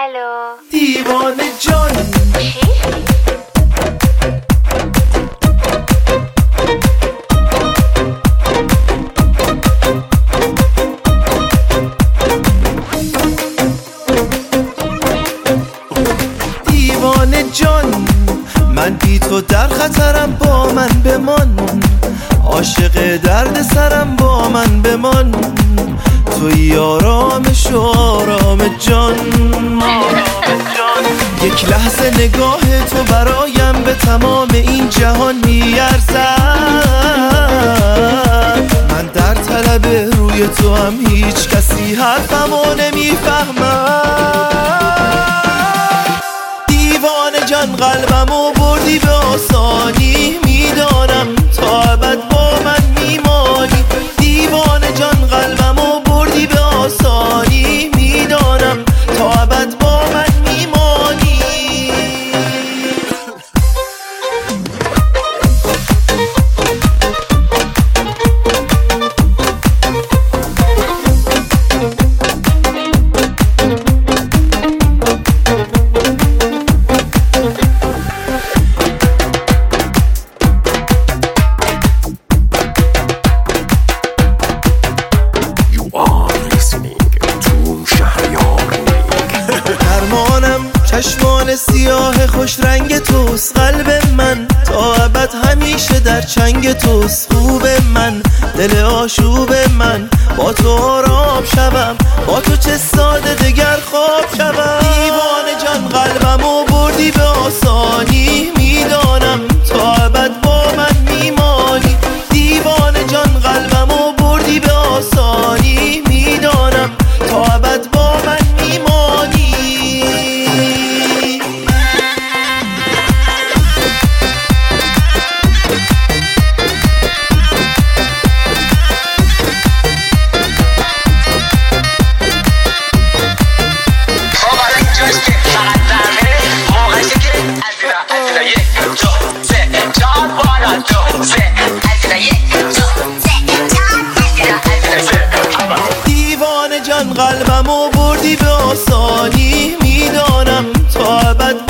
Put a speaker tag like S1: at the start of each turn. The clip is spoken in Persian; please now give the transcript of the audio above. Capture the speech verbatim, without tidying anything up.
S1: الو
S2: دیوانه جان.
S1: چی؟
S2: دیوانه جان، من بی تو در خطرم، با من بمان. عاشق درد سرم، با من بمان. توی آرامش و آرام جان. یک لحظه نگاه تو برایم به تمام این جهان میارزد. من در طلب روی تو هم، هیچ کسی حرفمو نمیفهمد. دیوانه جان، قلبمو بردی به آسانی، میدانم تا ابد با من میمانی. دیوانه جان، قلبمو بردی به آسانی، میدانم تا ابد با من میمانی. چشمان سیاه خوش رنگ توست، قلب من تا ابد همیشه در چنگ توست. خوب من، دل آشوب من، با تو آرام شوم، با تو چه ساده دگر خواب شوم. دیوانه جان، قلبمو بردی به آسانی، میدانم تا ابد با من میمانی. دیوانه جان، قلبمو بردی به آسانی، میدانم تا ابد با من میمانی. دیوانه جان، قلبمو بردی به آسانی، میدانم تا ابد